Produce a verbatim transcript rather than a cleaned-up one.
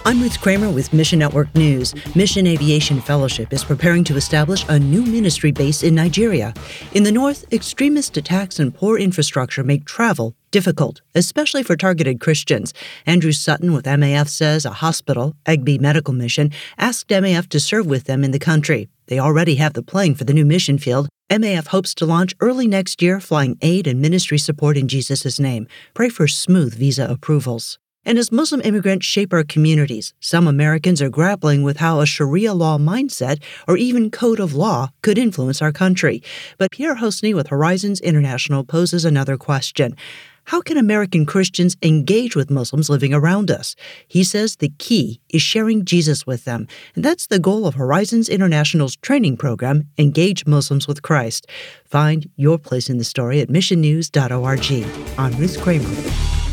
I'm Ruth Kramer with Mission Network News. Mission Aviation Fellowship is preparing to establish a new ministry base in Nigeria. In the north, extremist attacks and poor infrastructure make travel difficult, especially for targeted Christians. Andrew Sutton with M A F says a hospital, Egbe Medical Mission, asked M A F to serve with them in the country. They already have the plane for the new mission field. M A F hopes to launch early next year, flying aid and ministry support in Jesus' name. Pray for smooth visa approvals. And as Muslim immigrants shape our communities, some Americans are grappling with how a Sharia law mindset or even code of law could influence our country. But Pierre Hosny with Horizons International poses another question. How can American Christians engage with Muslims living around us? He says the key is sharing Jesus with them. And that's the goal of Horizons International's training program, Engage Muslims with Christ. Find your place in the story at mission news dot org. I'm Ruth Kramer.